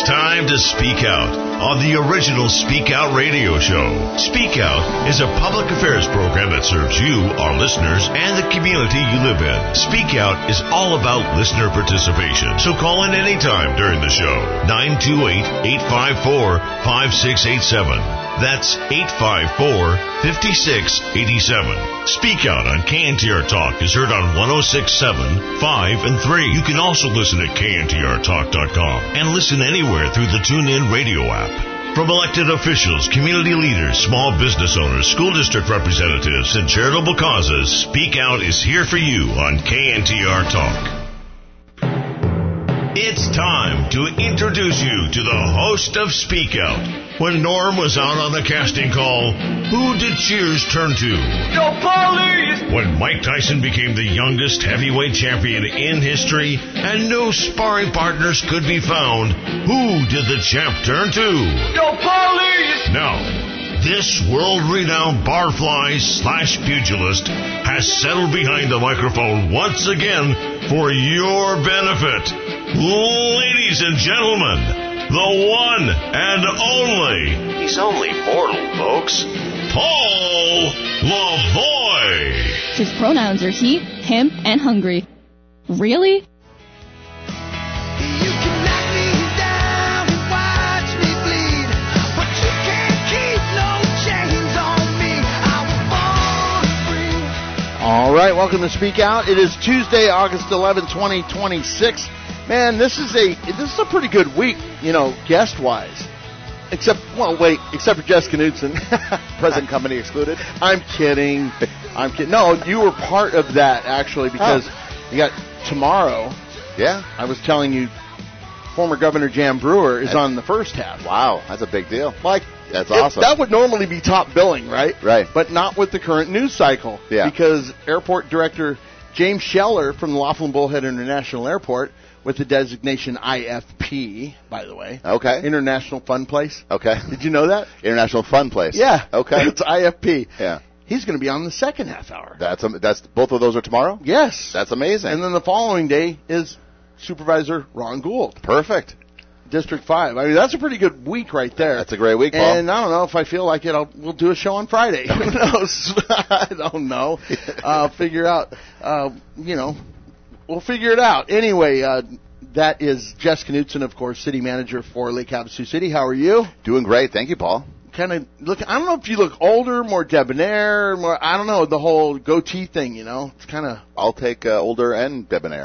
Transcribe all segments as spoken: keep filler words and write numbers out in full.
It's time to speak out on the original Speak Out radio show. Speak Out is a public affairs program that serves you, our listeners, and the community you live in. Speak Out is all about listener participation, so call in anytime during the show. nine two eight, eight five four, five six eight seven. That's eight five four, five six eight seven. Speak Out on K N T R Talk is heard on one oh six point seven, five, and three. You can also listen at K N T R talk dot com and listen anywhere through the TuneIn radio app. From elected officials, community leaders, small business owners, school district representatives, and charitable causes, Speak Out is here for you on K N T R Talk. It's time to introduce you to the host of Speak Out. When Norm was out on the casting call, who did cheers turn to? Go Police! When Mike Tyson became the youngest heavyweight champion in history and no sparring partners could be found, who did the champ turn to? Go Police! Now, this world-renowned barfly slash pugilist has settled behind the microphone once again for your benefit. Ladies and gentlemen, the one and only, he's only mortal, folks, Paul Lavoie. His pronouns are he, him, and hungry. Really? All right, welcome to Speak Out. It is Tuesday, August eleventh, twenty twenty-six. Man, this is a this is a pretty good week, you know, guest-wise. Except, well, wait, except for Jess Knutson. Present company excluded. I'm kidding. I'm kidding. No, you were part of that, actually, because oh. you got tomorrow. Yeah. I was telling you, former Governor Jan Brewer is that's, on the first half. Wow, that's a big deal. Like, that's it, awesome. That would normally be top billing, right? Right. But not with the current news cycle. Yeah. Because Airport Director James Scheller from the Laughlin Bullhead International Airport, with the designation I F P, by the way. Okay. International Fun Place. Okay. Did you know that? International Fun Place. Yeah. Okay. It's I F P. Yeah. He's going to be on the second half hour. That's um, that's both of those are tomorrow? Yes. That's amazing. And then the following day is Supervisor Ron Gould. Perfect. District five. I mean, that's a pretty good week right there. That's a great week, Paul. And I don't know, if I feel like it, I'll, we'll do a show on Friday. Who knows? I don't know. Uh, figure out, uh, you know, we'll figure it out. Anyway, uh, that is Jess Knutson, of course, City Manager for Lake Havasu City. How are you? Doing great. Thank you, Paul. Kind of look, I don't know if you look older, more debonair, more, I don't know, the whole goatee thing, you know? It's kind of... I'll take uh, older and debonair.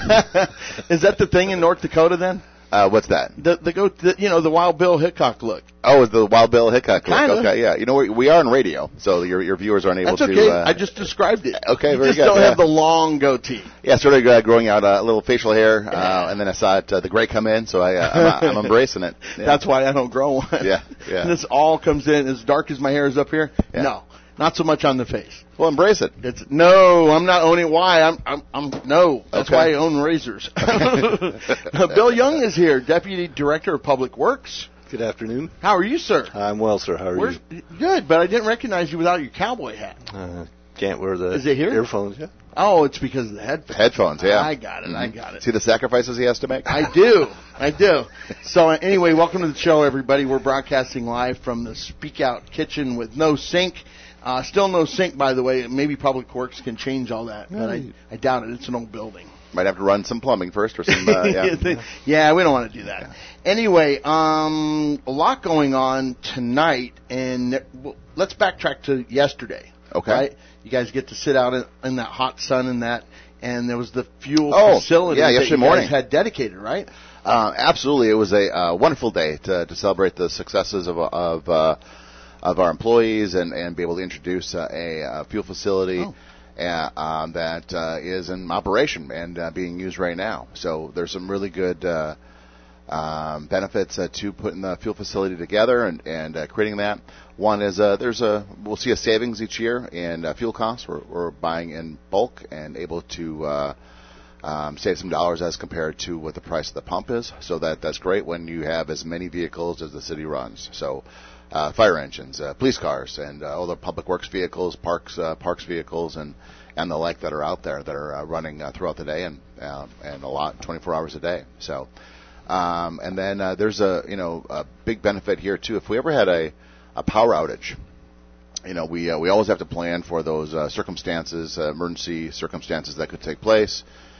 Is that the thing in North Dakota then? Uh, what's that? The the go the, you know the Wild Bill Hickok look. Oh, it's the Wild Bill Hickok look. Kinda. Okay, yeah. You know we, we are on radio, so your your viewers aren't able That's okay. to. Uh, I just described it. Okay, you very just good. Don't yeah. have the long goatee. Yeah, sort of uh, growing out uh, a little facial hair, uh, and then I saw it, uh, the gray come in, so I uh, I'm, I'm embracing it. Yeah. That's why I don't grow one. Yeah, yeah. And this all comes in as dark as my hair is up here. Yeah. No, not so much on the face. Well, embrace it. It's no, I'm not owning. Why? I'm, I'm, I'm no. That's Okay. why I own razors. Bill Young is here, Deputy Director of Public Works. Good afternoon. How are you, sir? I'm well, sir. How are Where's, you? Good, but I didn't recognize you without your cowboy hat. Uh, can't wear the Is it here? earphones. Yeah. Oh, it's because of the headphones. Headphones, yeah. I got it. Mm-hmm. I got it. See the sacrifices he has to make? I do. I do. So uh, anyway, welcome to the show, everybody. We're broadcasting live from the Speak Out kitchen with no sink. Uh, still no sink, by the way. Maybe Public Works can change all that, but I, I doubt it. It's an old building. Might have to run some plumbing first or some, uh, yeah. Yeah, we don't want to do that. Yeah. Anyway, um, a lot going on tonight, and well, let's backtrack to yesterday. Okay. Right? You guys get to sit out in, in that hot sun and that, and there was the fuel oh, facility yeah, that yesterday you morning. guys had dedicated, right? Uh, absolutely. It was a uh, wonderful day to, to celebrate the successes of, of, uh, of our employees and, and be able to introduce uh, a, a fuel facility oh. uh, um, that uh, is in operation and uh, being used right now. So there's some really good uh, um, benefits uh, to putting the fuel facility together and, and uh, creating that. One is uh, there's a we'll see a savings each year in uh, fuel costs. We're, we're buying in bulk and able to uh, um, save some dollars as compared to what the price of the pump is. So that that's great when you have as many vehicles as the city runs. So uh, fire engines, uh, police cars, and uh, all the public works vehicles, parks uh, parks vehicles, and and the like that are out there that are uh, running uh, throughout the day and uh, and a lot twenty-four hours a day. So. Um, and then uh, there's a you know a big benefit here too. If we ever had a, a power outage, you know we uh, we always have to plan for those uh, circumstances, uh, emergency circumstances that could take place.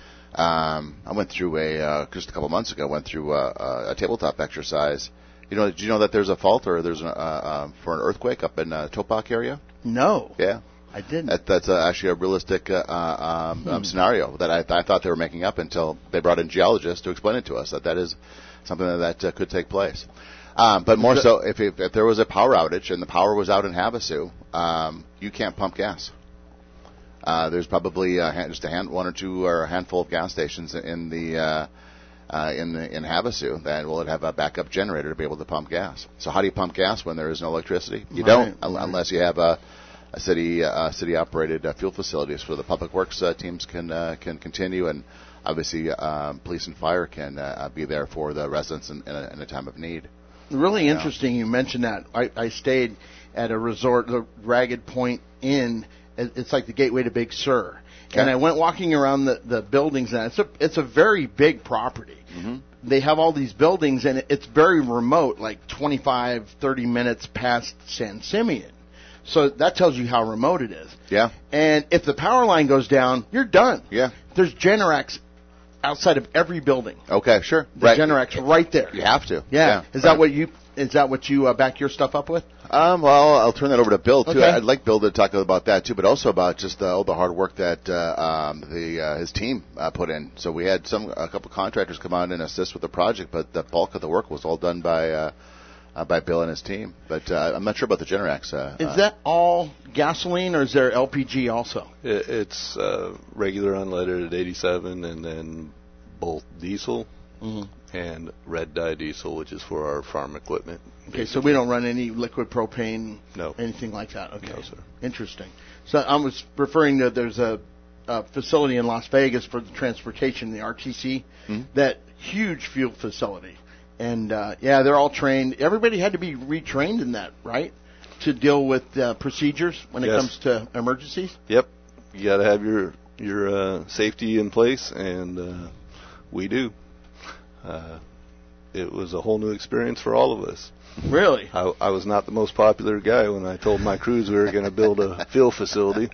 Um, I went through a uh, just a couple months ago. Went through a, a, a tabletop exercise. You know, did you know that there's a fault or there's an, uh, uh, for an earthquake up in uh, Topak area? No. Yeah. I didn't. That, that's uh, actually a realistic uh, um, hmm. um, scenario that I, th- I thought they were making up until they brought in geologists to explain it to us, that that is something that, that uh, could take place. Um, but more so, if, if if there was a power outage and the power was out in Havasu, um, you can't pump gas. Uh, there's probably a hand, just a hand, one or two or a handful of gas stations in the uh, uh, in the in Havasu that will have a backup generator to be able to pump gas. So how do you pump gas when there is no electricity? You right, don't, right. unless you have a A city uh, city operated uh, fuel facilities where the public works uh, teams can uh, can continue, and obviously um, police and fire can uh, be there for the residents in, in, a, in a time of need. Really interesting you mentioned that. I, I stayed at a resort, the Ragged Point Inn. It's like the gateway to Big Sur. Okay. And I went walking around the, the buildings, and it's a, it's a very big property. Mm-hmm. They have all these buildings, and it's very remote, like twenty-five, thirty minutes past San Simeon. So that tells you how remote it is. Yeah. And if the power line goes down, you're done. Yeah. There's Generacs outside of every building. Okay, sure. The right. Generacs right there. You have to. Yeah. yeah. Is right. that what you is that what you uh, back your stuff up with? Um, well, I'll turn that over to Bill too. Okay. I'd like Bill to talk about that too, but also about just uh, all the hard work that uh, um, the uh, his team uh, put in. So we had some a couple contractors come out and assist with the project, but the bulk of the work was all done by. Uh, Uh, by Bill and his team, but uh, I'm not sure about the Generacs. Uh, is that all gasoline, or is there L P G also? It, it's uh, regular unleaded at eighty-seven, and then both diesel mm-hmm. and red dye diesel, which is for our farm equipment. Okay, basically. So we don't run any liquid propane, no, anything like that. Okay, no, sir. Interesting. So I was referring to there's a, a facility in Las Vegas for the transportation, the R T C, mm-hmm. that huge fuel facility. And, uh, yeah, they're all trained. Everybody had to be retrained in that, right, to deal with uh, procedures when it yes. comes to emergencies? Yep. You got to have your your uh, safety in place, and uh, we do. Uh, it was a whole new experience for all of us. Really? I, I was not the most popular guy when I told my crews we were going to build a fuel facility.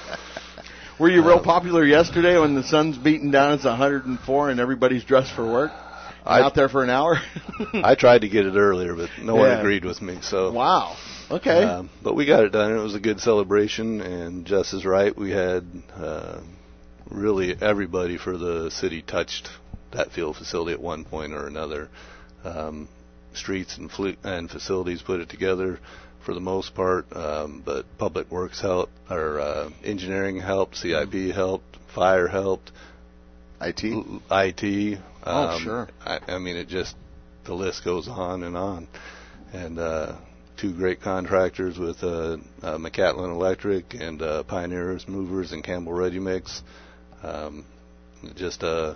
Were you real uh, popular yesterday when the sun's beating down, it's one hundred four, and everybody's dressed for work? I, out there for an hour? I tried to get it earlier, but no yeah. one agreed with me. So wow. Okay. Um, but we got it done. It was a good celebration, and Jess is right. We had uh, really everybody for the city touched that fuel facility at one point or another. Um, streets and, fl- and facilities put it together for the most part, um, but Public Works helped, or uh, engineering helped, C I P helped, fire helped. I T? I T. Um, oh, sure. I, I mean, it just, the list goes on and on. And uh, two great contractors with uh, uh, McCatlin Electric and uh, Pioneers Movers and Campbell Ready Mix. Um, just a,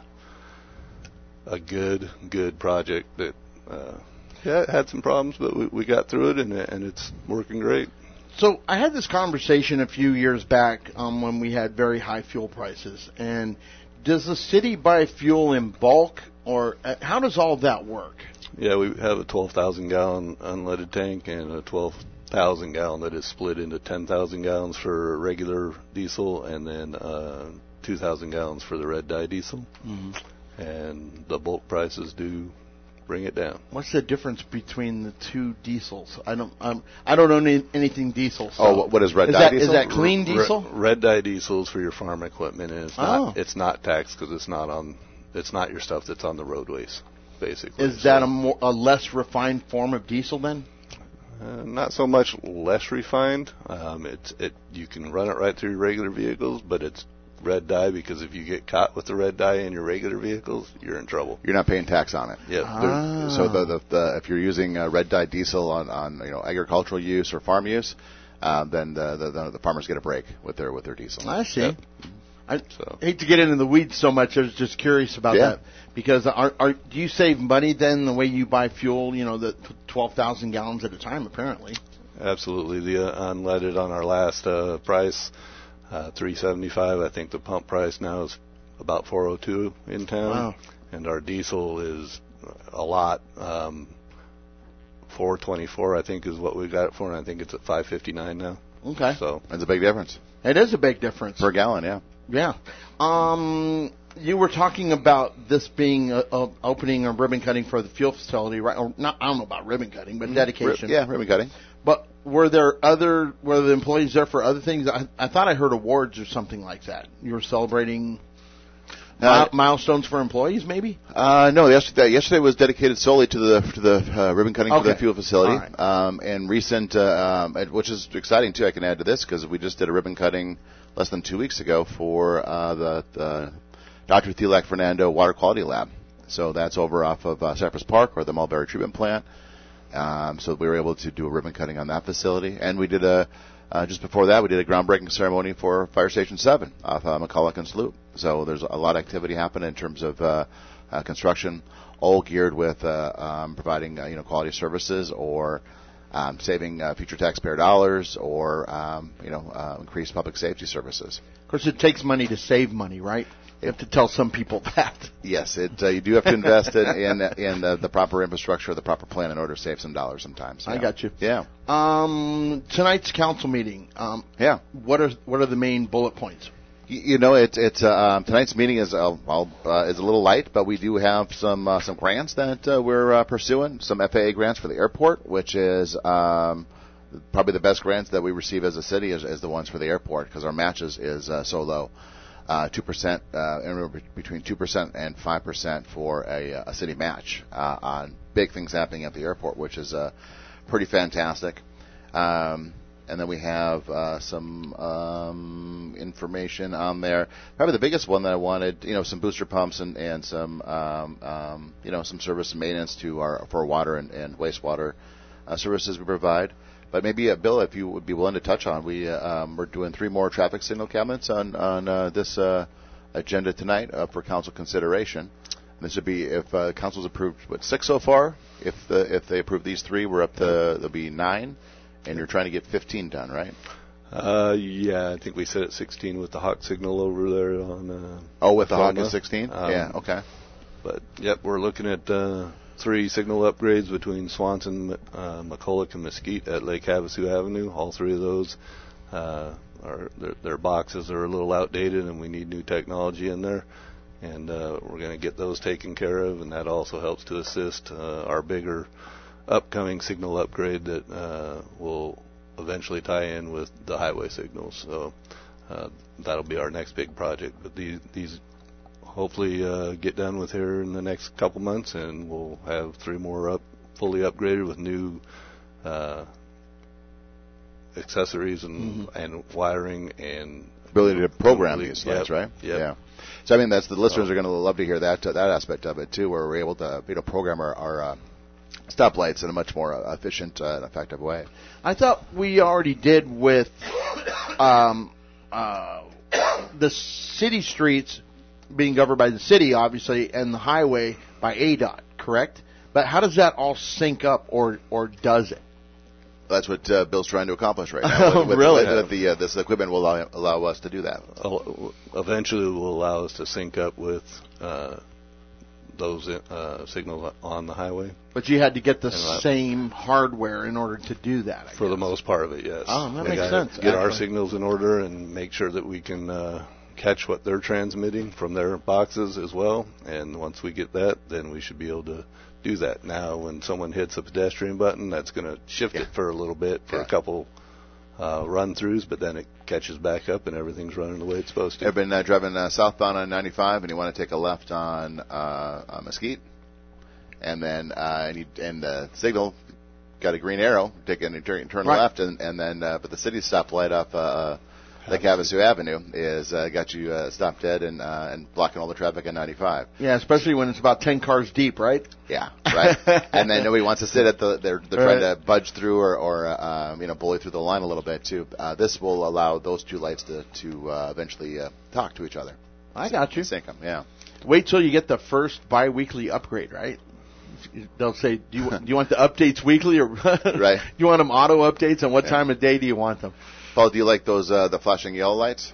a good, good project that uh, yeah, had some problems, but we, we got through it, and, and it's working great. So I had this conversation a few years back um, when we had very high fuel prices, and does the city buy fuel in bulk, or uh, how does all of that work? Yeah, we have a twelve thousand gallon unleaded tank and a twelve thousand gallon that is split into ten thousand gallons for regular diesel and then uh, two thousand gallons for the red dye diesel. Mm-hmm. And the bulk prices do bring it down. What's the difference between the two diesels? I don't um, I don't know any, anything diesel. So. Oh, what is red is dye that, diesel? Is that clean diesel? Red, red dye diesel is for your farm equipment, and it's oh. not it's not taxed because it's not on it's not your stuff that's on the roadways, basically. Is so, that a, more, a less refined form of diesel then? Uh, not so much less refined. Um, it's it you can run it right through your regular vehicles, but it's red dye because if you get caught with the red dye in your regular vehicles, you're in trouble. You're not paying tax on it. Yeah. Ah. So the, the, the if you're using uh, red dye diesel on, on you know agricultural use or farm use, uh, then the, the the the farmers get a break with their with their diesel. I see. Yep. I so. hate to get into the weeds so much. I was just curious about yeah. that because are, are do you save money then the way you buy fuel? You know, the twelve thousand gallons at a time apparently. Absolutely. The uh, unleaded on our last uh, price. Uh, three seventy-five. I think the pump price now is about four oh two in town, wow. and our diesel is a lot. Um, four twenty-four, I think, is what we got it for, and I think it's at five fifty-nine now. Okay. So That's a big difference. It is a big difference. Per gallon, yeah. Yeah. Um, you were talking about this being a, a opening or ribbon cutting for the fuel facility, right? Or not, I don't know about ribbon cutting, but dedication. Ri- yeah, ribbon cutting. But were there other, were the employees there for other things? I, I thought I heard awards or something like that. You were celebrating Uh, mi- milestones for employees, maybe? Uh, no, yesterday, yesterday was dedicated solely to the to the uh, ribbon cutting for Okay. the fuel facility. All right. Um, and recent, uh, um, and- which is exciting too. I can add to this because we just did a ribbon cutting less than two weeks ago for uh, the, the Doctor Thielak Fernando Water Quality Lab. So that's over off of uh, Cypress Park or the Mulberry Treatment Plant. Um, so we were able to do a ribbon cutting on that facility, and we did a. Uh, just before that, we did a groundbreaking ceremony for Fire Station seven off uh, McCulloch and Sloop. So there's a lot of activity happening in terms of uh, uh, construction, all geared with uh, um, providing uh, you know quality services or um, saving uh, future taxpayer dollars or um, you know uh, increased public safety services. Of course, it takes money to save money, right? You have to tell some people that. Yes, it uh, you do have to invest in in, in the, the proper infrastructure, the proper plan in order to save some dollars sometimes. I yeah. got you. Yeah. Um, tonight's council meeting. Um, Yeah. what are what are the main bullet points? You you know, it's it's uh, um, tonight's meeting is uh, well, uh, is a little light, but we do have some uh, some grants that uh, we're uh, pursuing. Some F A A grants for the airport, which is um, probably the best grants that we receive as a city, is, is the ones for the airport because our matches is uh, so low. Uh, two percent, uh, anywhere between two percent and five percent for a, a city match uh, on big things happening at the airport, which is uh, pretty fantastic. Um, And then we have uh, some um, information on there. Probably the biggest one that I wanted, you know, some booster pumps and and some, um, um, you know, some service and maintenance to our for our water and, and wastewater uh, services we provide. But maybe, uh, Bill, if you would be willing to touch on, we uh, um, we're doing three more traffic signal cabinets on on uh, this uh, agenda tonight uh, for council consideration. And this would be if uh, council's approved what six so far. If the, if they approve these three, we're up to there'll be nine. And you're trying to get fifteen done, right? Uh, yeah, I think we set at sixteen with the Hawk signal over there on. Uh, oh, with the Hawk Tacoma. at sixteen? Um, yeah, okay. But yep, we're looking at uh, three signal upgrades between Swanson, uh, McCulloch, and Mesquite at Lake Havasu Avenue. All three of those uh, are their, their boxes are a little outdated, and we need new technology in there. And uh, we're going to get those taken care of, and that also helps to assist uh, our bigger upcoming signal upgrade that uh, will eventually tie in with the highway signals. So uh, that'll be our next big project. But these, these hopefully uh, get done with here in the next couple months, and we'll have three more up, fully upgraded with new uh, accessories and, mm-hmm. and wiring and ability to program complete, these lights, yep, right? Yep. Yeah. So I mean, that's the listeners are going to love to hear that uh, that aspect of it too, where we're able to you know program our, our uh, stoplights in a much more uh, efficient uh, and effective way. I thought we already did with um, uh, the city streets being governed by the city, obviously, and the highway by A D O T, correct? But how does that all sync up, or or does it? That's what uh, Bill's trying to accomplish right now. With, with, really? With, with the, uh, this equipment will allow, allow us to do that. Eventually, it will allow us to sync up with uh, those uh, signals on the highway. But you had to get the And, uh, same hardware in order to do that, I For guess. the most part of it, yes. Oh, that We makes gotta sense, Get our actually. signals in order and make sure that we can uh, catch what they're transmitting from their boxes as well. And once we get that, then we should be able to do that. Now, when someone hits a pedestrian button, that's going to shift Yeah. it for a little bit, for Yeah. a couple uh, run-throughs, but then it catches back up and everything's running the way it's supposed to. I've been uh, driving uh, southbound on ninety-five, and you want to take a left on uh, uh, Mesquite, and then uh, and, you, and the signal got a green arrow, take and turn, turn Right. left, and, and then uh, but the city stoplight off uh, Lake Havasu Avenue is uh, got you uh, stopped dead and uh, and blocking all the traffic on ninety-five. Yeah, especially when it's about ten cars deep, right? Yeah, right. And then nobody wants to sit at the. They're they're Right. trying to budge through or or uh, um, you know bully through the line a little bit too. Uh, this will allow those two lights to to uh, eventually uh, talk to each other. I got you. Sync them. Yeah. Wait till you get the first bi-weekly upgrade, right? They'll say, do you, do you want the updates weekly or Right. do you want them auto updates, and what Yeah. time of day do you want them? Paul, do you like those uh, the flashing yellow lights?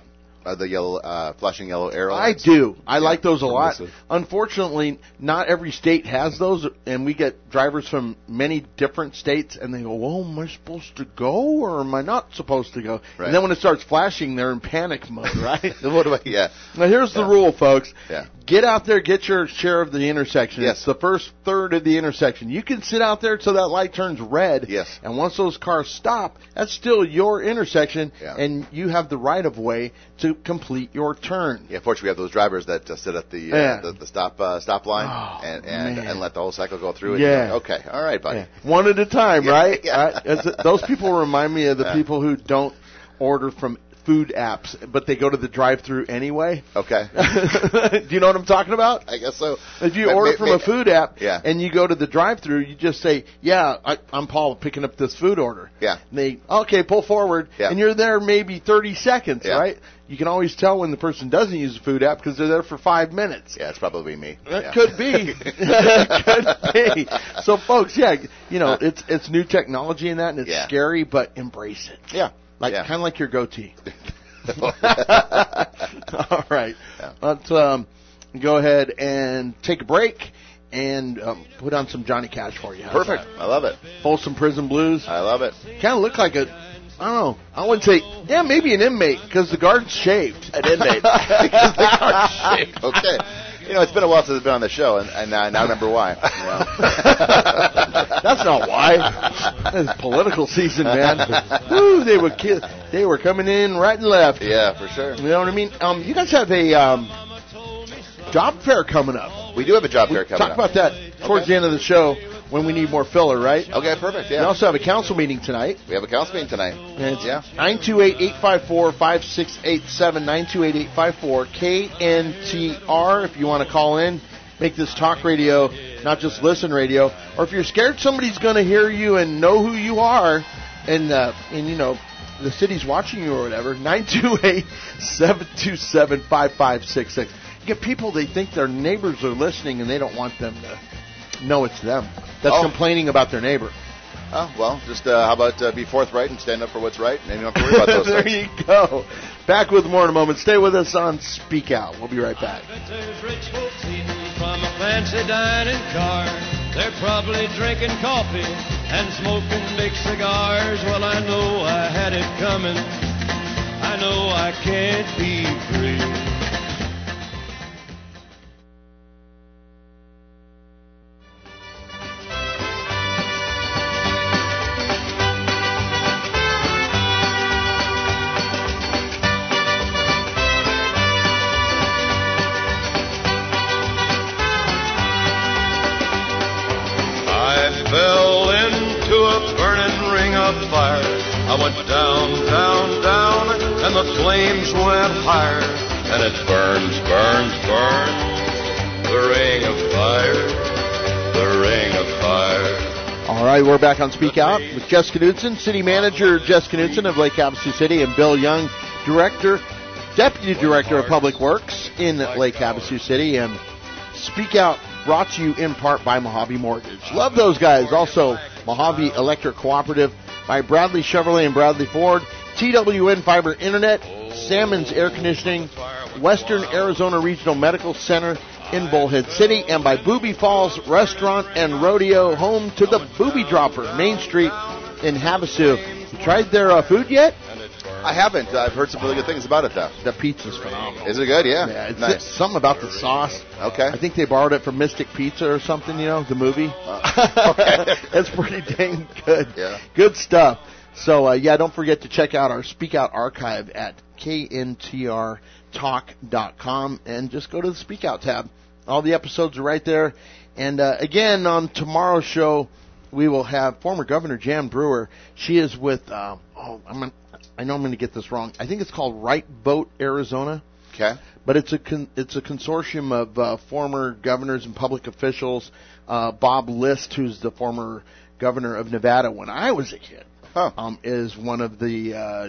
uh, the yellow, uh, flashing yellow arrow I lights? do. I Yeah, like those a lot. permissive. Unfortunately, not every state has those, and we get drivers from many different states, and they go, well, am I supposed to go, or am I not supposed to go? Right. And then when it starts flashing, they're in panic mode, right? What do I? Yeah. Now, here's the Yeah. rule, folks. Yeah. Get out there, get your share of the intersection. Yes. It's the first third of the intersection. You can sit out there till that light turns red. Yes. And once those cars stop, that's still your intersection, Yeah. and you have the right of way to complete your turn. Yeah, fortunately, we have those drivers that uh, sit at the, uh, Yeah. the the stop uh, stop line Oh, and and, man. and let the whole cycle go through. And Yeah. you're like, okay, all right, buddy. Yeah. One at a time, Yeah, right? yeah. Right? Is it- those people remind me of the Yeah. people who don't order from food apps, but they go to the drive-through anyway. Okay. Do you know what I'm talking about? I guess so. If you But order may- from may- a food app Yeah. and you go to the drive-through, you just say, "Yeah, I, I'm Paul picking up this food order." Yeah. And they, okay, pull forward, Yeah. and you're there maybe thirty seconds, Yeah. right? You can always tell when the person doesn't use the food app because they're there for five minutes. Yeah, it's probably me. That Yeah. could be. Could be. So, folks, yeah, you know, it's it's new technology in that, and it's Yeah. scary, but embrace it. Yeah. Like Yeah. kind of like your goatee. All right, Yeah. let's um, go ahead and take a break and um, put on some Johnny Cash for you. How's Perfect. I love it. that? Folsom Prison Blues. I love it. Kind of look like a. I don't know. I wouldn't say. Yeah, maybe an inmate because the guard's shaved. An inmate. Because the guard's shaved. Okay. You know, it's been a while since I've been on the show, and, and I now remember why. You know. That's not why. It's political season, man. Woo, they were ki- they were coming in right and left. Yeah, for sure. You know what I mean? Um, you guys have a um, job fair coming up. We do have a job fair We'll coming talk up. about that towards Okay. the end of the show when we need more filler, right? Okay, perfect. We Yeah. also have a council meeting tonight. We have a council meeting tonight. And it's Yeah. nine two eight, eight five four, five six eight seven, nine two eight, eight five four, K N T R if you want to call in. Make this talk radio, not just listen radio. Or if you're scared somebody's going to hear you and know who you are, and, uh, and you know, the city's watching you or whatever, nine two eight, seven two seven, five five six six. You get people, they think their neighbors are listening and they don't want them to know it's them. That's Oh. complaining about their neighbor. Oh, well, just uh, how about uh, be forthright and stand up for what's right, and you don't have to worry about those there things. you go. Back with more in a moment. Stay with us on Speak Out. We'll be right back. There's rich folks eating from a fancy dining car. They're probably drinking coffee and smoking big cigars. Well, I know I had it coming. I know I can't be free. I fell into a burning ring of fire. I went down, down, down, and the flames went higher. And it burns, burns, burns, the ring of fire, the ring of fire. All right, we're back on Speak Out with Jess Knudsen, City Manager Jess Knudsen of Lake Havasu City, and Bill Young, Director, Deputy Director of Public Works in Lake Havasu City. And Speak Out brought to you in part by Mojave Mortgage. Love those guys. Also, Mojave Electric Cooperative by Bradley Chevrolet and Bradley Ford, T W N Fiber Internet, Salmon's Air Conditioning, Western Arizona Regional Medical Center in Bullhead City, and by Booby Falls Restaurant and Rodeo, home to the Booby Dropper, Main Street in Havasu. You tried their uh, food yet? I haven't. I've heard some really good things about it, though. The pizza's phenomenal. Is it good? Yeah. Yeah, it's Nice. it's something about the sauce. Okay. I think they borrowed it from Mystic Pizza or something, you know, the movie. Uh, okay. It's pretty dang good. Yeah. Good stuff. So, uh, yeah, don't forget to check out our Speak Out archive at K N T R talk dot com and just go to the Speak Out tab. All the episodes are right there. And, uh, again, on tomorrow's show, we will have former Governor Jan Brewer. She is with, uh, oh, I'm gonna, I know I'm going to get this wrong. I think it's called Right Vote Arizona. Okay. But it's a con- it's a consortium of uh, former governors and public officials. Uh, Bob List, who's the former governor of Nevada when I was a kid, Huh. um, is one of the uh,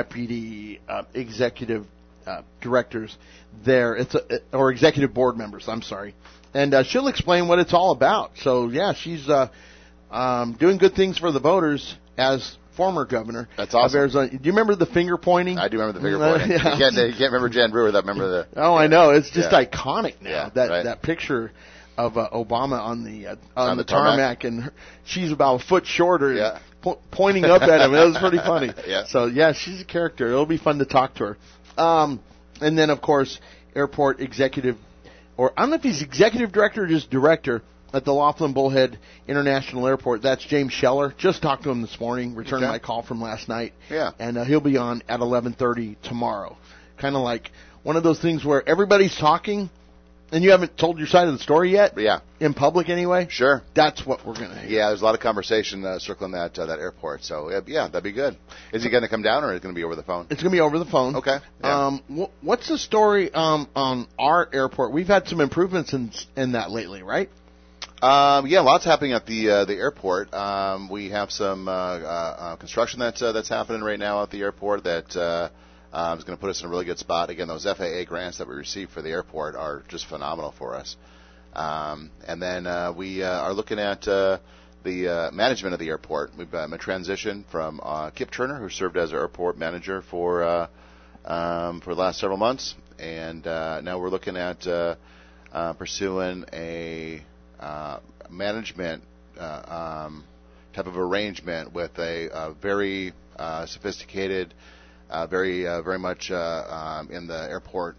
deputy uh, executive uh, directors there. It's a, or executive board members. I'm sorry, and uh, she'll explain what it's all about. So yeah, she's uh, um, doing good things for the voters as former governor. That's awesome. Of Arizona. Do you remember the finger pointing? I do remember the finger pointing. Yeah. You, can't, you can't remember Jan Brewer without remember the... Oh, yeah. I know. It's just yeah. iconic now. Yeah, that right. that picture of uh, Obama on the uh, on, on the, the tarmac, tarmac, and her, she's about a foot shorter, yeah. po- pointing up at him. It was pretty funny. yeah. So yeah, she's a character. It'll be fun to talk to her. Um, and then of course, airport executive, or I don't know if he's executive director or just director at the Laughlin Bullhead International Airport. That's James Scheller. Just talked to him this morning. Returned okay. my call from last night. Yeah. And uh, he'll be on at eleven thirty tomorrow. Kind of like one of those things where everybody's talking. And you haven't told your side of the story yet? Yeah. In public anyway? Sure. That's what we're going to hear. Yeah, there's a lot of conversation uh, circling that uh, that airport. So, uh, yeah, that'd be good. Is he going to come down or is it going to be over the phone? It's going to be over the phone. Okay. Yeah. Um, wh- what's the story um, on our airport? We've had some improvements in in that lately, right? Um, yeah, lots happening at the uh, the airport. Um, we have some uh, uh, uh, construction that's uh, that's happening right now at the airport that uh, um, is going to put us in a really good spot. Again, those F A A grants that we received for the airport are just phenomenal for us. Um, and then uh, we uh, are looking at uh, the uh, management of the airport. We've um, a transition from uh, Kip Turner, who served as our airport manager for uh, um, for the last several months, and uh, now we're looking at uh, uh, pursuing a Uh, management uh, um, type of arrangement with a, a very uh, sophisticated, uh, very uh, very much uh, um, in the airport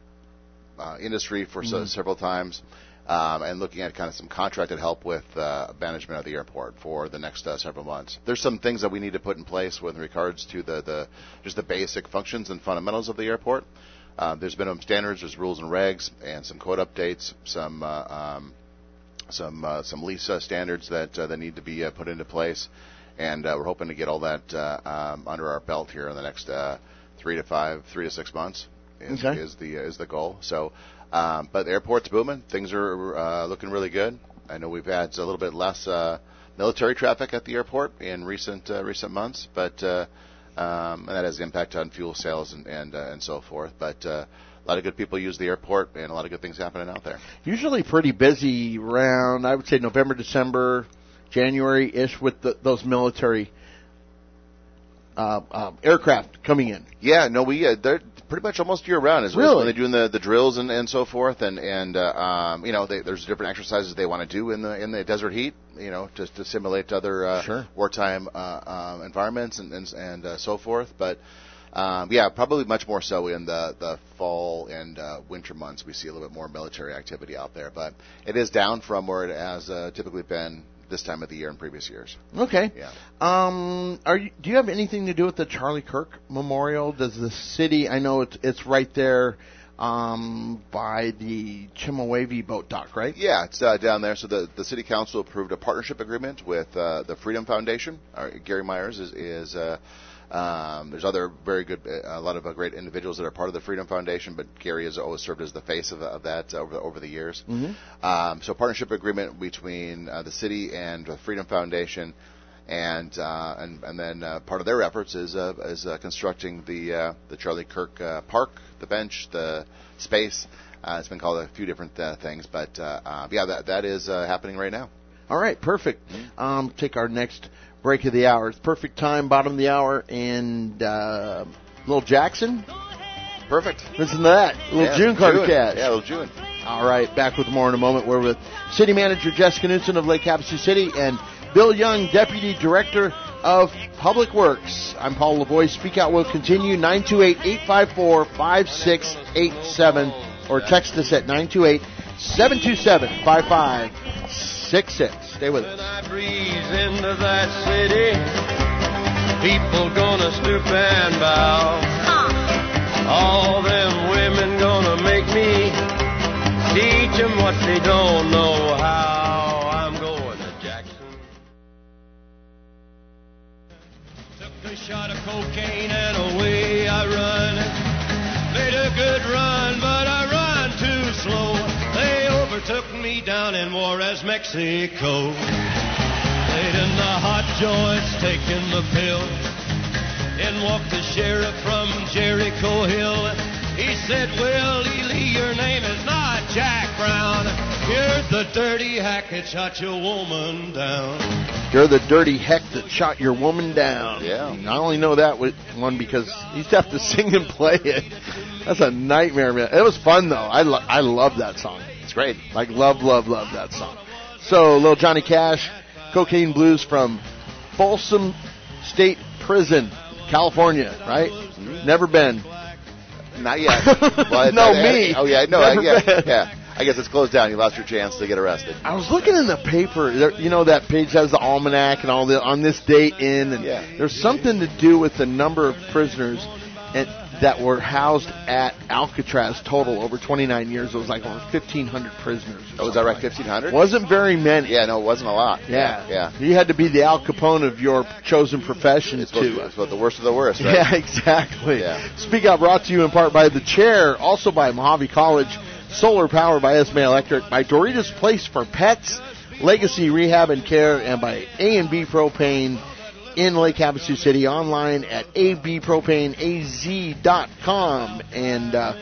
uh, industry for mm-hmm. so, several times, um, and looking at kind of some contracted help with uh, management of the airport for the next uh, several months. There's some things that we need to put in place with regards to the, the just the basic functions and fundamentals of the airport. Uh, there's been some standards, there's rules and regs, and some code updates, some uh, um, some uh, some lease uh, standards that uh, that need to be uh, put into place, and uh, we're hoping to get all that uh, um, under our belt here in the next uh, three to five, three to six months is, okay. is the is the goal. So, um, but the airport's booming. Things are uh, looking really good. I know we've had a little bit less uh, military traffic at the airport in recent uh, recent months, but uh, um, and that has an impact on fuel sales and and, uh, and so forth. But uh, a lot of good people use the airport, and a lot of good things happening out there. Usually pretty busy around, I would say, November, December, January-ish with the, those military uh, uh, aircraft coming in. Yeah, no, we uh, they're pretty much almost year-round. Is really? when they're doing the, the drills and, and so forth, and and uh, um, you know, they, there's different exercises they want to do in the in the desert heat, you know, just to simulate other uh, sure. wartime uh, um, environments and and, and uh, so forth, but. Um, yeah, probably much more so in the, the fall and uh, winter months. We see a little bit more military activity out there, but it is down from where it has uh, typically been this time of the year in previous years. Okay. Yeah. Um, are you, do you have anything to do with the Charlie Kirk Memorial? Does the city? I know it's it's right there um, by the Chemehuevi boat dock, right? Yeah, it's uh, down there. So the the city council approved a partnership agreement with uh, the Freedom Foundation. Our, Gary Myers is is. Uh, Um, there's other very good, a lot of uh, great individuals that are part of the Freedom Foundation, but Gary has always served as the face of, of that over the, over the years. Mm-hmm. Um, so partnership agreement between uh, the city and the Freedom Foundation, and uh, and and then uh, part of their efforts is uh, is uh, constructing the uh, the Charlie Kirk uh, Park, the bench, the space. Uh, it's been called a few different uh, things, but uh, uh, yeah, that that is uh, happening right now. All right, perfect. Mm-hmm. Um, take our next break of the hour. It's perfect time, bottom of the hour, and uh, Little Jackson. Perfect. Listen to that. Little yeah, June Carter June. Cash. Yeah, Little June. All right, back with more in a moment. We're with City Manager Jessica Knutson of Lake Havasu City and Bill Young, Deputy Director of Public Works. I'm Paul Lavoie. Speak Out will continue. nine two eight, eight five four, five six eight seven or text us at nine two eight, seven two seven, five five six six. Stay with us. When I breeze into that city, people gonna stoop and bow. All them women gonna make me teach them what they don't know how. I'm going to Jackson. Took a shot of cocaine and away I run. Made a good run, but I run too slow. They overtook me down in Juarez, Mexico. Laid in the hot joints, taking the pill. In walked the sheriff from Jericho Hill. He said, well, Ely, your name is not Jack Brown. You're the dirty hack that shot your woman down. You're the dirty heck that shot your woman down. Yeah. I only know that one because you used to have to sing and play it. That's a nightmare, man. It was fun, though. I, lo- I love that song. It's great. Like, love, love, love that song. So, Little Johnny Cash, Cocaine Blues from Folsom State Prison, California, right? Mm-hmm. Never been. Not yet. Well, no, that, me. Oh, yeah. No, Never yeah, been. yeah. I guess it's closed down. You lost your chance to get arrested. I was looking in the paper. There, you know, that page has the almanac and all the on this date in, and yeah. there's something to do with the number of prisoners and, that were housed at Alcatraz total over twenty-nine years. It was like over fifteen hundred prisoners. Oh, is that right? fifteen hundred? Wasn't very many. Yeah, no, it wasn't a lot. Yeah. Yeah. yeah. You had to be the Al Capone of your chosen profession it's to. It's about the worst of the worst, right? Yeah, exactly. Yeah. Speak Out brought to you in part by The Chair, also by Mojave College, solar power by Esme Electric, by Doritos Place for Pets, Legacy Rehab and Care, and by A and B Propane in Lake Havasu City, online at a b propane a z dot com. And uh,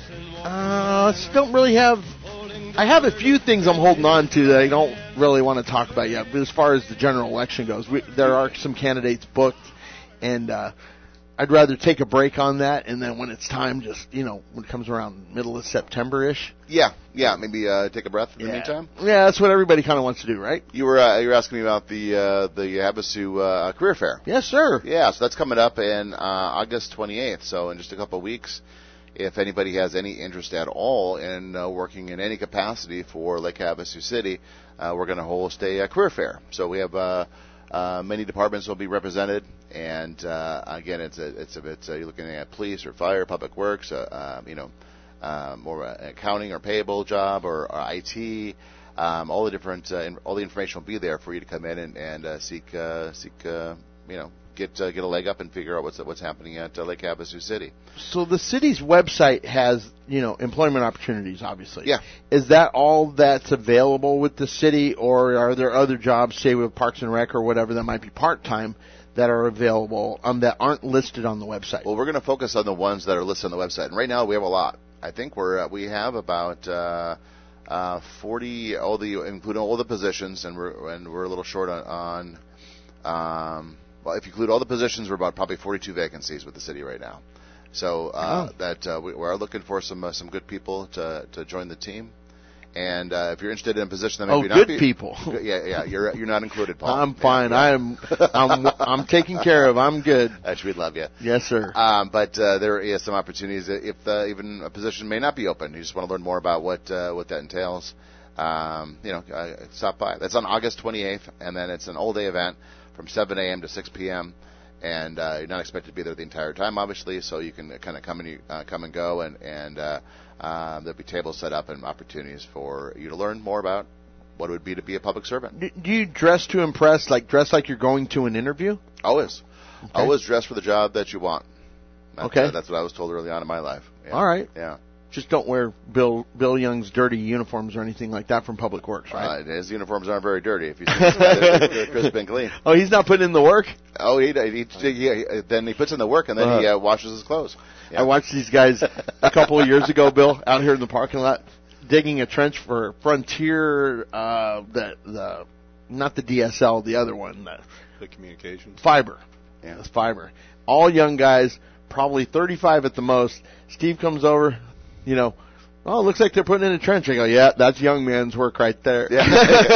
uh, don't really have... I have a few things I'm holding on to that I don't really want to talk about yet. But as far as the general election goes, we, there are some candidates booked, and uh, I'd rather take a break on that, and then when it's time, just, you know, when it comes around middle of September-ish. Yeah, yeah, maybe uh, take a breath in yeah. the meantime. Yeah, that's what everybody kind of wants to do, right? You were uh, you were asking me about the uh, the Havasu uh, Career Fair. Yes, sir. Yeah, so that's coming up in uh, August twenty-eighth, so in just a couple of weeks. If anybody has any interest at all in uh, working in any capacity for Lake Havasu City, uh, we're going to host a, a career fair. So we have uh, uh, many departments will be represented, and uh, again, it's a, it's a, it's a, you're looking at police or fire, public works, uh, uh, you know, um, or an accounting or payable job or, or I T. Um, all the different, uh, in, all the information will be there for you to come in and, and uh, seek, uh, seek, uh, you know. Get uh, get a leg up and figure out what's what's happening at uh, Lake Havasu City. So the city's website has, you know, employment opportunities, obviously. Yeah. Is that all that's available with the city, or are there other jobs, say with Parks and Rec or whatever, that might be part-time that are available um, that aren't listed on the website? Well, we're going to focus on the ones that are listed on the website. And right now we have a lot. I think we're uh, we have about uh, uh, forty, all the including all the positions, and we're and we're a little short on. on um, Well, if you include all the positions, we're about probably forty-two vacancies with the city right now. So uh, oh. that uh, we, we are looking for some uh, some good people to to join the team. And uh, if you're interested in a position that maybe oh, not good be, people. Yeah, yeah, you're you're not included, Paul. I'm fine. Yeah, yeah. I'm I'm I'm taken care of. I'm good. Actually, we'd love you. Yes, sir. Um, but uh, there is some opportunities if uh, even a position may not be open. You just want to learn more about what uh, what that entails. Um, you know, uh, stop by. That's on August twenty-eighth, and then it's an all-day event from seven a.m. to six p.m. and uh, you're not expected to be there the entire time, obviously. So you can kind of come and uh, come and go, and and uh, uh, there'll be tables set up and opportunities for you to learn more about what it would be to be a public servant. Do you dress to impress? Like dress like you're going to an interview? Always, okay. Always dress for the job that you want. That's, okay, uh, that's what I was told early on in my life. Yeah. All right. Yeah. Just don't wear Bill Bill Young's dirty uniforms or anything like that from Public Works, right? Uh, his uniforms aren't very dirty. If you see them, they're crisp and clean. Oh, he's not putting in the work? Oh, he, he, he, he then he puts in the work, and then uh, he uh, washes his clothes. Yeah. I watched these guys a couple of years ago, Bill, out here in the parking lot, digging a trench for Frontier, uh, the the not the D S L, the other one, the, the communications fiber. Yeah, it's fiber. All young guys, probably thirty-five at the most. Steve comes over. You know, oh, it looks like they're putting in a trench. I go, yeah, that's young man's work right there. Yeah.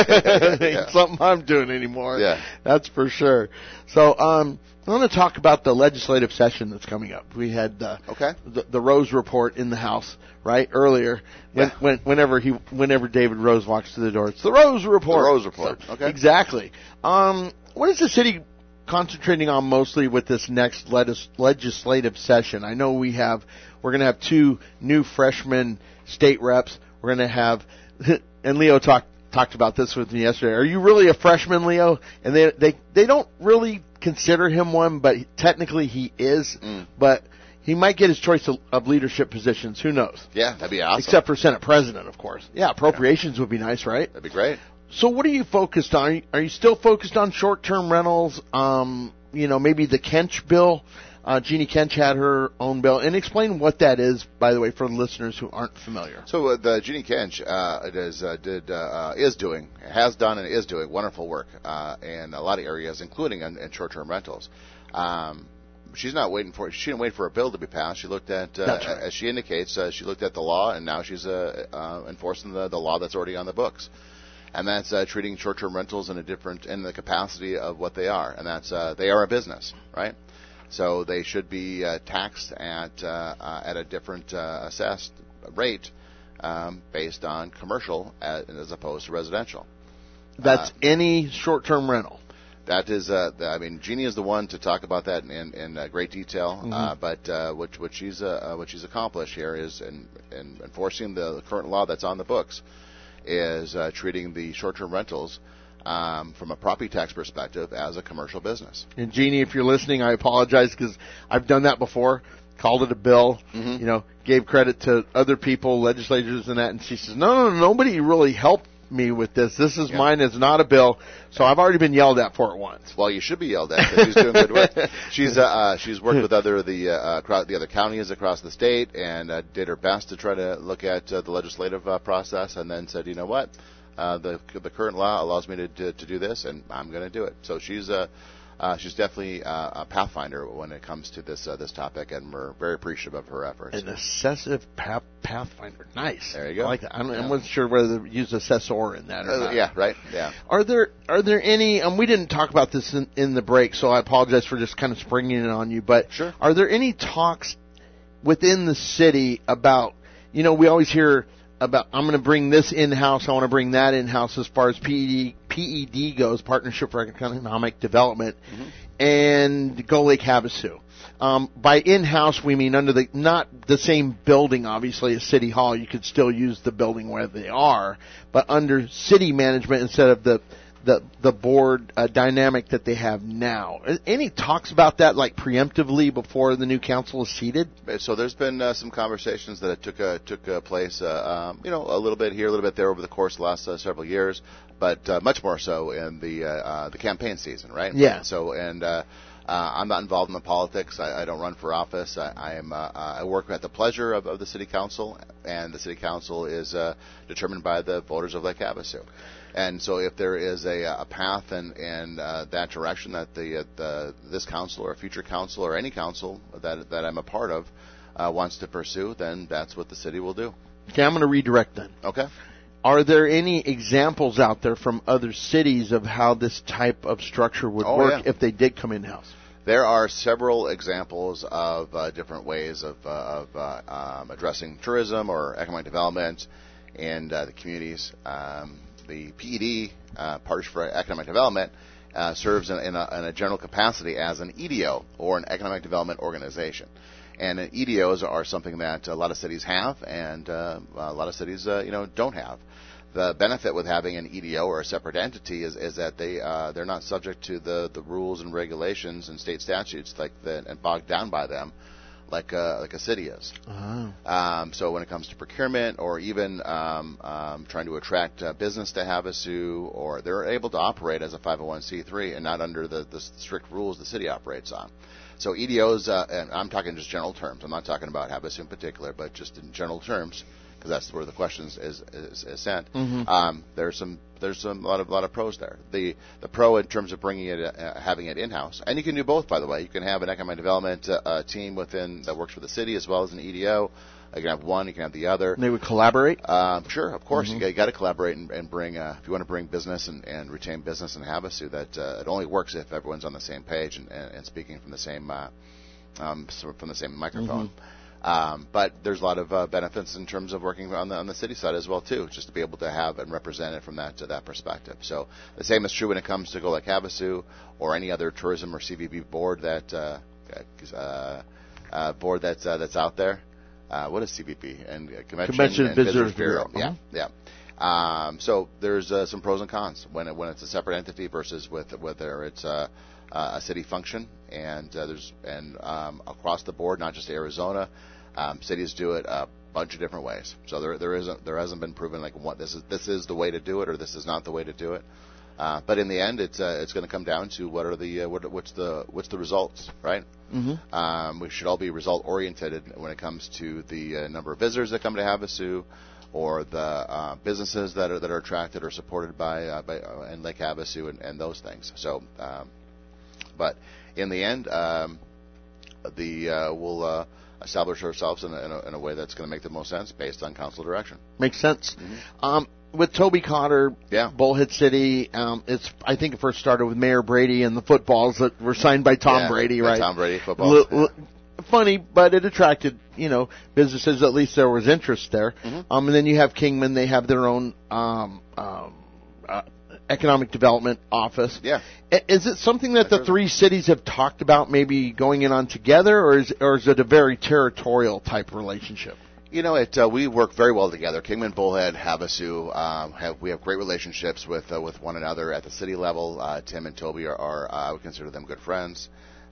It ain't yeah. something I'm doing anymore. Yeah. That's for sure. So, um, I want to talk about the legislative session that's coming up. We had uh, okay. the, the Rose report in the House, right, earlier. When, yeah. when, whenever he, whenever David Rose walks to the door, it's the Rose report. The Rose report. So, okay. Exactly. Um, what is the city concentrating on mostly with this next legis- legislative session? I know we have, we're going to have two new freshman state reps. We're going to have, and Leo talked talked about this with me yesterday. Are you really a freshman, Leo? And they they they don't really consider him one, but technically he is. Mm. But he might get his choice of, of leadership positions. Who knows? Yeah, that'd be awesome. Except for Senate President, of course. Yeah, appropriations yeah. would be nice, right? That'd be great. So what are you focused on? Are you, are you still focused on short-term rentals? Um, you know, maybe the Kench bill. Uh, Jeannie Kench had her own bill. And explain what that is, by the way, for listeners who aren't familiar. So uh, the Jeannie Kench uh, is, uh, did, uh, uh, is doing, has done and is doing wonderful work uh, in a lot of areas, including in, in short-term rentals. Um, she's not waiting for, she didn't wait for a bill to be passed. She looked at, uh, That's right. as she indicates, uh, she looked at the law, and now she's uh, uh, enforcing the, the law that's already on the books. And that's uh, treating short-term rentals in a different, in the capacity of what they are. And that's, uh, they are a business, right? So they should be uh, taxed at uh, uh, at a different uh, assessed rate um, based on commercial as, as opposed to residential. That's uh, any short-term rental. That is, uh, the, I mean, Jeannie is the one to talk about that in, in, in uh, great detail. Mm-hmm. Uh, but uh, what, what she's uh, what she's accomplished here is in, in enforcing the current law that's on the books, is uh, treating the short-term rentals Um, from a property tax perspective as a commercial business. And Jeannie, if you're listening, I apologize because I've done that before. Called it a bill, mm-hmm. you know, gave credit to other people, legislators and that, and she says, no, no, no, nobody really helped me with this. This is yeah. mine. It's not a bill. So I've already been yelled at for it once. Well, you should be yelled at because she's doing good work. She's uh, uh, she's worked with other the uh, across, the other counties across the state and uh, did her best to try to look at uh, the legislative uh, process, and then said, you know what? Uh, the the current law allows me to to, to do this, and I'm going to do it. So she's a uh, she's definitely uh, a pathfinder when it comes to this uh, this topic, and we're very appreciative of her efforts. An assessive path, pathfinder, nice. There you go. I like that. I'm, yeah. I wasn't sure whether to use assessor in that or uh, not. Yeah, right. Yeah. Are there are there any? Um, we didn't talk about this in, in the break, so I apologize for just kind of springing it on you. But sure. Are there any talks within the city about? You know, we always hear about I'm going to bring this in-house, I want to bring that in-house as far as P E D, P E D goes, Partnership for Economic Development, mm-hmm. and Go Lake Havasu. Um, by in-house, we mean under the, not the same building, obviously, as City Hall. You could still use the building where they are, but under city management instead of the the, the board uh, dynamic that they have now. Any talks about that, like preemptively before the new council is seated? So there's been uh, some conversations that took uh, took uh, place, uh, um, you know, a little bit here, a little bit there over the course of the last uh, several years, but uh, much more so in the uh, uh, the campaign season, right? Yeah. So and. Uh, Uh, I'm not involved in the politics. I, I don't run for office. I, I am. Uh, I work at the pleasure of, of the city council, and the city council is uh, determined by the voters of Lake Havasu. And so, if there is a, a path in, in uh, that direction that the, uh, the this council or a future council or any council that that I'm a part of uh, wants to pursue, then that's what the city will do. Okay, I'm going to redirect then. Okay. Are there any examples out there from other cities of how this type of structure would oh, work yeah. if they did come in-house? There are several examples of uh, different ways of, uh, of uh, um, addressing tourism or economic development in uh, the communities. Um, the P E D, uh, Partnership for Economic Development, uh, serves in, in, a, in a general capacity as an E D O, or an economic development organization. And uh, E D Os are something that a lot of cities have, and uh, a lot of cities, uh, you know, don't have. The benefit with having an E D O or a separate entity is, is that they uh, they're not subject to the, the rules and regulations and state statutes like the, and bogged down by them, like a, like a city is. Uh-huh. Um, so when it comes to procurement or even um, um, trying to attract uh, business to Havasu, or they're able to operate as a five oh one c three and not under the, the strict rules the city operates on. So E D Os, uh, and I'm talking just general terms. I'm not talking about Havasu in particular, but just in general terms, because that's where the question is, is, is sent. Mm-hmm. Um, there's some there's some a lot of lot of pros there. The the pro in terms of bringing it uh, having it in house, and you can do both, by the way. You can have an economic development uh, uh, team within that works for the city as well as an E D O. You can have one, you can have the other. And they would collaborate? Um, sure, of course. Mm-hmm. You, you got to collaborate and, and bring. Uh, if you want to bring business and, and retain business in Havasu, that uh, it only works if everyone's on the same page and, and, and speaking from the same uh, um, from the same microphone. Mm-hmm. Um, but there's a lot of uh, benefits in terms of working on the on the city side as well too, just to be able to have and represent it from that uh, that perspective. So the same is true when it comes to Go Lake Havasu or any other tourism or C V B board that uh, uh, uh, board that's uh, that's out there. Uh, what is C V B? And uh, Convention, Convention and Visitors Visitors Bureau. Bureau. Yeah, yeah. Um, so there's uh, some pros and cons when it, when it's a separate entity versus with whether it's uh, a city function. And uh, there's and um, across the board, not just Arizona. Um, cities do it a bunch of different ways, so there there isn't there hasn't been proven like what this is this is the way to do it or this is not the way to do it. Uh, but in the end, it's uh, it's going to come down to what are the uh, what, what's the what's the results, right? Mm-hmm. Um, we should all be result-oriented when it comes to the uh, number of visitors that come to Havasu, or the uh, businesses that are that are attracted or supported by, uh, by uh, in Lake Havasu, and, and those things. So, um, but in the end, um, the uh, we'll uh, establish ourselves in a, in, a, in a way that's going to make the most sense based on council direction. Makes sense. Mm-hmm. Um, with Toby Cotter, yeah. Bullhead City, um, it's I think it first started with Mayor Brady and the footballs that were signed by Tom yeah, Brady, by right? Tom Brady footballs. L- l- Funny, but it attracted, you know, businesses. At least there was interest there. Mm-hmm. Um, and then you have Kingman. They have their own um, um, uh, economic development office. Yeah. Is it something that the three cities have talked about maybe going in on together, or is or is it a very territorial type relationship? You know, it uh, we work very well together. Kingman, Bullhead, Havasu, um, have we have great relationships with uh, with one another at the city level. Uh, Tim and Toby are, are uh, I would consider them good friends.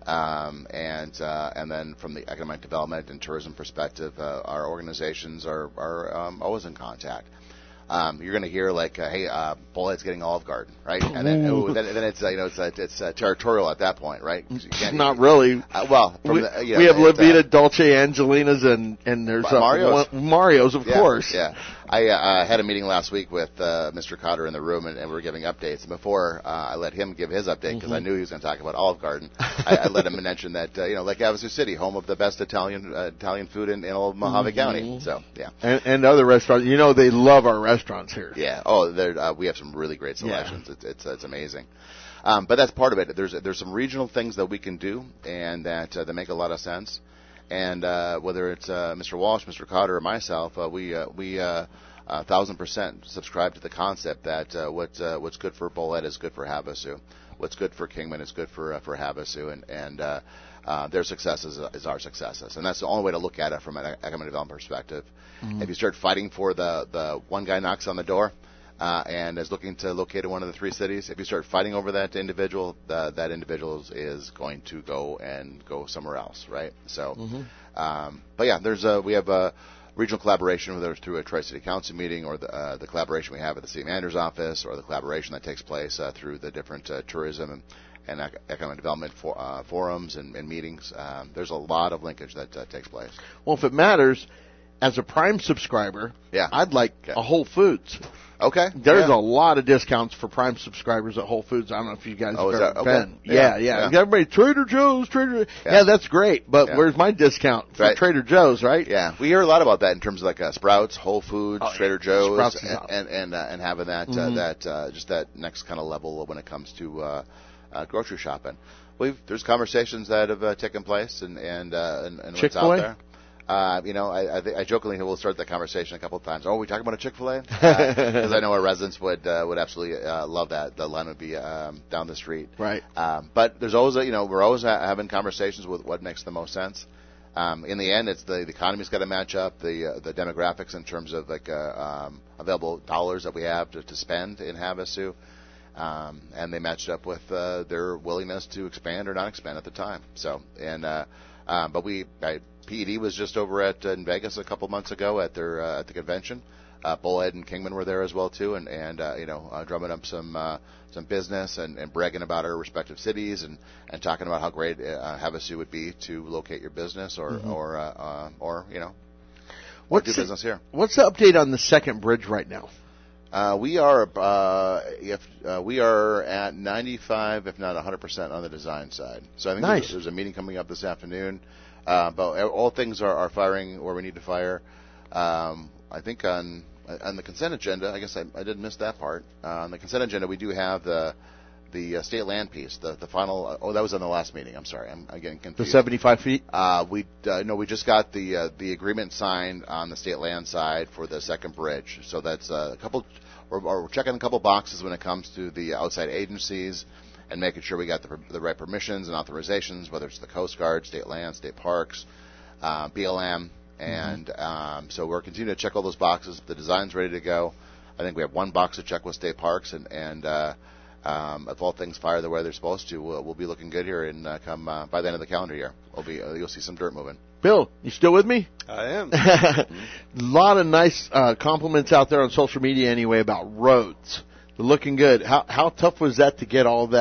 Um, and uh, and then from the economic development and tourism perspective, uh, our organizations are are um, always in contact. Um, you're going to hear like, uh, hey, uh, Bullhead's getting Olive Garden, right? And then, ooh, then, then it's uh, you know it's uh, it's uh, territorial at that point, right? You can't, Not really. Uh, well, from we, the, you know, we have La Vida, uh, Dolce Angelinas, and and there's uh, Mario's. One, Mario's, of yeah, course. Yeah. I uh, had a meeting last week with uh, Mister Cotter in the room, and, and we were giving updates. And before uh, I let him give his update, because mm-hmm. I knew he was going to talk about Olive Garden, I, I let him mention that uh, you know, Lake Havasu City, home of the best Italian uh, Italian food in, in all of Mojave mm-hmm. County. So yeah, and, and other restaurants. You know, they love our restaurants here. Yeah. Oh, uh, we have some really great selections. Yeah. It's it's, it's amazing. Um, but that's part of it. There's there's some regional things that we can do, and that uh, that make a lot of sense. And uh, whether it's uh, Mister Walsh, Mister Cotter, or myself, uh, we uh, we uh, a thousand percent subscribe to the concept that uh, what uh, what's good for Bullhead is good for Havasu. What's good for Kingman is good for uh, for Havasu, and and uh, uh, their success is, is our successes, and that's the only way to look at it from an economic development perspective. Mm-hmm. If you start fighting for the the one guy knocks on the door. Uh, and is looking to locate in one of the three cities. If you start fighting over that individual, uh, that individual is going to go and go somewhere else, right? So, mm-hmm. um, but yeah, there's a, we have a regional collaboration, whether it's through a Tri-City Council meeting or the, uh, the collaboration we have at the city manager's office, or the collaboration that takes place uh, through the different uh, tourism and, and economic development for, uh, forums and, and meetings. Um, there's a lot of linkage that uh, takes place. Well, if it matters, as a Prime subscriber, yeah. I'd like okay. a Whole Foods. Okay. There's yeah. a lot of discounts for Prime subscribers at Whole Foods. I don't know if you guys oh, have ever that, okay. been. Yeah, yeah, yeah. Everybody, Trader Joe's, Trader Yeah, yeah that's great. But yeah. where's my discount for right. Trader Joe's, right? Yeah. We hear a lot about that in terms of like uh, Sprouts, Whole Foods, oh, Trader yeah. Joe's, and and and, uh, and having that mm-hmm. uh, that uh, just that next kind of level when it comes to uh, uh, grocery shopping. We've there's conversations that have uh, taken place and and uh, and, and what's out there. Uh, you know, I, I, th- I jokingly will start that conversation a couple of times. Oh, are we talking about a Chick-fil-A? Because uh, I know our residents would uh, would absolutely uh, love that. The line would be um, down the street. Right. Um, but there's always, a, you know, we're always ha- having conversations with what makes the most sense. Um, in the end, it's the, the economy's got to match up, the uh, the demographics in terms of like uh, um, available dollars that we have to, to spend in Havasu. Um, and they matched up with uh, their willingness to expand or not expand at the time. So, and uh, uh, but we. I, P E D was just over at uh, in Vegas a couple months ago at their uh, at the convention. Uh, Bullhead and Kingman were there as well too, and and uh, you know uh, drumming up some uh, some business and, and bragging about our respective cities and, and talking about how great uh, Havasu would be to locate your business or mm-hmm. or uh, uh, or you know what's do the, business here. What's the update on the second bridge right now? Uh, we are uh, if uh, we are at ninety-five, if not one hundred percent on the design side. So I think nice. there's, there's a meeting coming up this afternoon. Uh, but all things are, are firing where we need to fire. Um, I think on on the consent agenda, I guess I, I did miss that part. Uh, on the consent agenda, we do have the the uh, state land piece, the the final. Uh, oh, that was on the last meeting. I'm sorry, I'm, I'm getting confused. The seventy-five feet. Uh, we uh, no, we just got the uh, the agreement signed on the state land side for the second bridge. So that's uh, a couple. We're, we're checking a couple boxes when it comes to the outside agencies. And making sure we got the, the right permissions and authorizations, whether it's the Coast Guard, State Land, State Parks, uh, B L M, and mm-hmm. um, so we're continuing to check all those boxes. The design's ready to go. I think we have one box to check with State Parks, and, and uh, um, if all things fire the way they're supposed to, we'll, we'll be looking good here. And uh, come uh, by the end of the calendar year, we'll be uh, you'll see some dirt moving. Bill, you still with me? I am. A lot of nice uh, compliments out there on social media, anyway, about roads. They're looking good. How how tough was that to get all that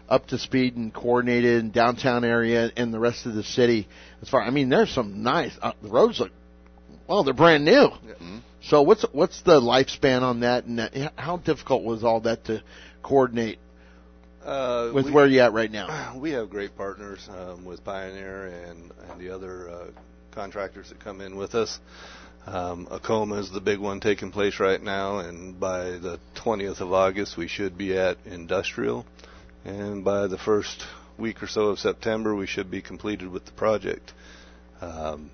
up to speed and coordinated in downtown area and the rest of the city. As far, I mean, there's some nice. Uh, the roads look, well, they're brand new. Mm-hmm. So what's what's the lifespan on that, and that, how difficult was all that to coordinate Uh, with we, where you at right now? We have great partners um, with Pioneer and, and the other uh, contractors that come in with us. Um, Acoma is the big one taking place right now, and by the twentieth of August we should be at Industrial, and by the first week or so of September we should be completed with the project. Um,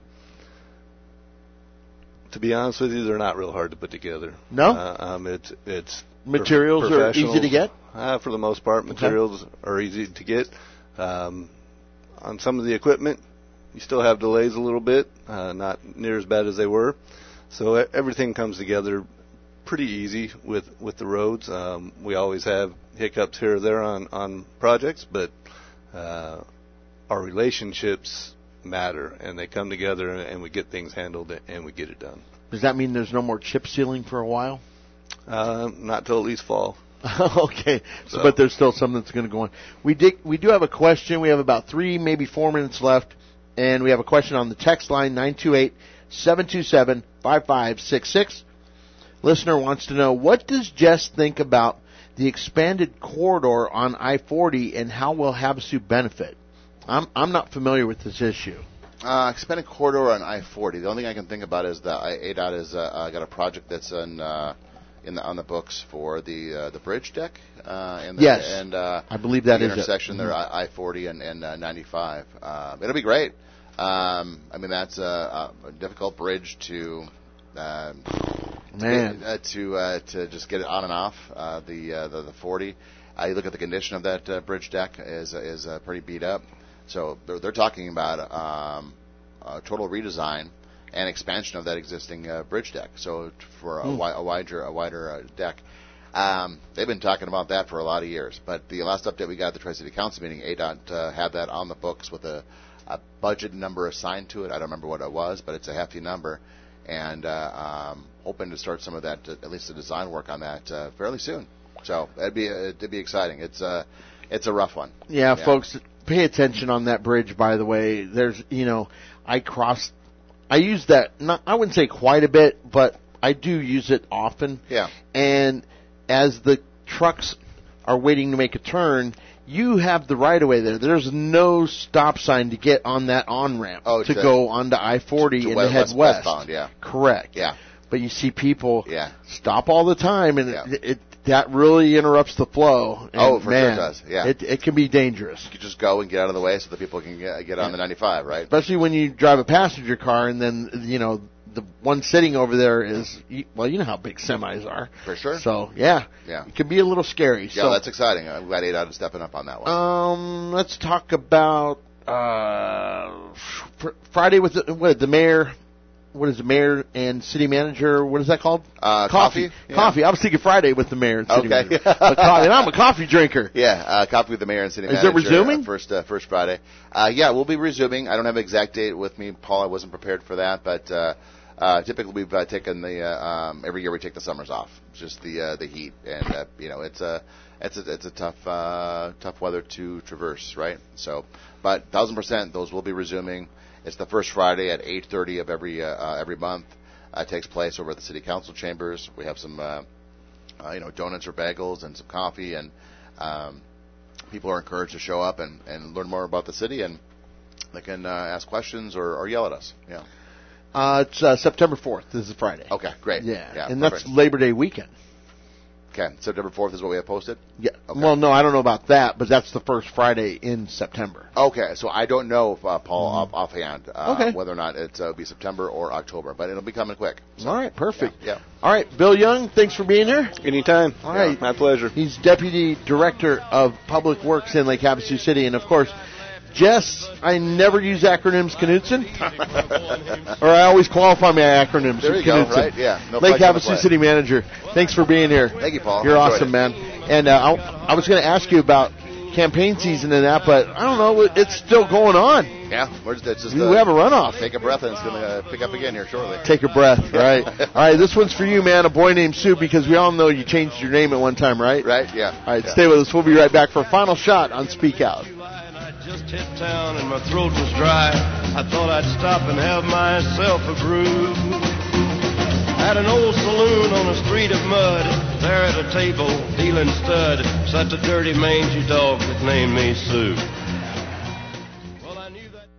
to be honest with you, they're not real hard to put together. No? Uh, um, it's it's Materials are easy to get? Uh, for the most part, materials okay. are easy to get. Um, on some of the equipment, you still have delays a little bit, uh, not near as bad as they were. So everything comes together pretty easy with, with the roads. Um, we always have hiccups here or there on, on projects, but uh, our relationships matter, and they come together, and we get things handled, and we get it done. Does that mean there's no more chip sealing for a while? Uh, not till at least fall. Okay, so. But there's still some that's going to go on. We did. We do have a question. We have about three, maybe four minutes left, and we have a question on the text line nine two eight, seven two seven, five five six six. Listener wants to know, what does Jess think about the expanded corridor on I forty, and how will Havasu benefit? I'm I'm not familiar with this issue. Uh, expanded corridor on I forty. The only thing I can think about is that A D O T has uh, got a project that's in. Uh, In the, on the books for the uh, the bridge deck, uh, and the, yes, and uh, I believe that the is intersection it. there, mm-hmm. I forty and, and uh, ninety-five. Uh, it'll be great. Um, I mean, that's a, a difficult bridge to uh, man to uh, to, uh, to just get it on and off uh, the, uh, the the forty. Uh, you look at the condition of that uh, bridge deck is is uh, pretty beat up. So they're, they're talking about um, a total redesign and expansion of that existing uh, bridge deck, so for a, mm. wi- a wider, a wider uh, deck. Um, they've been talking about that for a lot of years, but the last update we got at the Tri-City Council meeting, A D O T uh, had that on the books with a, a budget number assigned to it. I don't remember what it was, but it's a hefty number, and uh, um, hoping to start some of that, uh, at least the design work on that, uh, fairly soon. So it'd be uh, it'd be exciting. It's uh, it's a rough one. Yeah, yeah, folks, pay attention on that bridge. By the way, there's you know I crossed. I use that, not, I wouldn't say quite a bit, but I do use it often. Yeah. And as the trucks are waiting to make a turn, you have the right-of-way there. There's no stop sign to get on that on-ramp oh, to, to go onto I forty to, to and west, head west. west. Westbound, yeah. Correct. Yeah. But you see people yeah. stop all the time, and yeah. it, it that really interrupts the flow. And oh, for man, sure it does. Yeah. It, it can be dangerous. You can just go and get out of the way so that people can get, get on the ninety-five, right? Especially when you drive a passenger car, and then you know the one sitting over there is well, you know how big semis are. For sure. So yeah, yeah, it can be a little scary. Yeah, so, that's exciting. I'm glad A D O T is stepping up on that one. Um, let's talk about uh, fr- Friday with the, what the mayor. What is the mayor and city manager? What is that called? Uh, coffee. Coffee. Yeah. Coffee. I was thinking Friday with the mayor and city okay. manager. But coffee, and I'm a coffee drinker. Yeah, uh, coffee with the mayor and city is manager. Is it resuming? Uh, first, uh, first Friday. Uh, yeah, we'll be resuming. I don't have an exact date with me, Paul. I wasn't prepared for that, but uh, uh, typically we've uh, taken the uh, um, every year we take the summers off. It's just the uh, the heat, and uh, you know it's a it's a it's a tough uh, tough weather to traverse, right? So, but thousand percent, those will be resuming. It's the first Friday at eight thirty of every uh, uh, every month. Uh, takes place over at the city council chambers. We have some, uh, uh, you know, donuts or bagels and some coffee, and um, people are encouraged to show up and, and learn more about the city, and they can uh, ask questions or, or yell at us. Yeah. Uh, it's uh, September fourth. This is Friday. Okay, great. Yeah, yeah and perfect. that's Labor Day weekend. Okay, September fourth is what we have posted? Yeah. Okay. Well, no, I don't know about that, but that's the first Friday in September. Okay, so I don't know, if, uh, Paul, Mm-hmm. off, offhand, uh, okay. whether or not it uh, will be September or October, but it'll be coming quick. So. All right, perfect. Yeah, yeah. All right, Bill Young, thanks for being here. Anytime. All right. My pleasure. He's Deputy Director of Public Works in Lake Havasu City, and of course, Jess, I never use acronyms, Knutson. Or I always qualify my acronyms. There you Knutson. go, right? Yeah. No Lake Havasu City Manager. Thanks for being here. Thank you, Paul. You're Enjoyed awesome, it. man. And uh, I, I was going to ask you about campaign season and that, but I don't know, it's still going on. Yeah, we're just, it's just We uh, have a runoff. Take a breath, and it's going to uh, pick up again here shortly. Take a breath, right? All right, this one's for you, man. A boy named Sue, because we all know you changed your name at one time, right? Right. Yeah. All right, yeah. stay with us. We'll be right back for a final shot on Speak Out. I just hit town and my throat was dry. I thought I'd stop and have myself a brew. At an old saloon on a street of mud, there at a table, dealing stud, sat a dirty, mangy dog that named me Sue. Well, I knew that.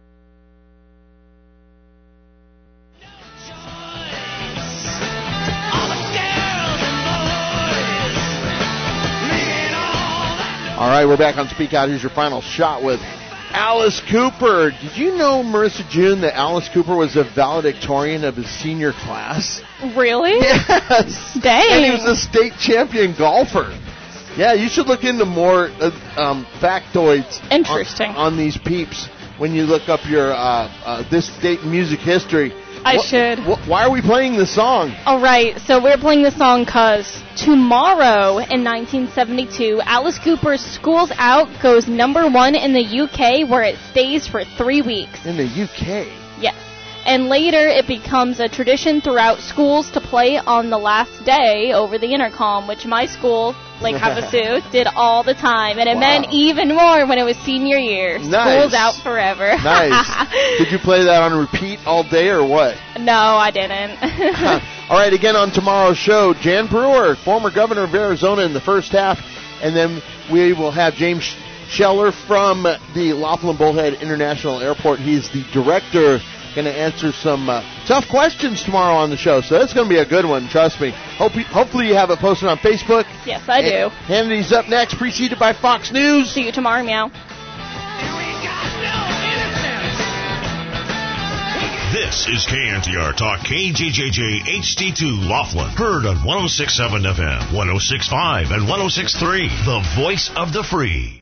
All right, we're back on Speak Out. Here's your final shot with Alice Cooper. Did you know, Marissa June, that Alice Cooper was a valedictorian of his senior class? Really? Yes. Dang. And he was a state champion golfer. Yeah, you should look into more uh, um, factoids Interesting. On, on these peeps when you look up your uh, uh, this state music history. I What- should. wh- why are we playing the song? All right, so we're playing the song because tomorrow in nineteen seventy-two, Alice Cooper's School's Out goes number one in the U K, where it stays for three weeks. In the U K. Yes. And later it becomes a tradition throughout schools to play on the last day over the intercom, which my school, Lake Havasu, did all the time. And it Wow. meant even more when it was senior year. Nice. School's out forever. Nice. Did you play that on repeat all day or what? No, I didn't. All right, again on tomorrow's show, Jan Brewer, former governor of Arizona in the first half, and then we will have James Scheller from the Laughlin Bullhead International Airport. He's the director, going to answer some uh, tough questions tomorrow on the show, so that's going to be a good one, trust me. Hope you, hopefully you have it posted on Facebook. Yes, I do. Hannity's up next, preceded by Fox News. See you tomorrow, meow. This is K N T R Talk, K J J J H D two Laughlin. Heard on one oh six point seven F M, one oh six point five, and one oh six point three. The voice of the free.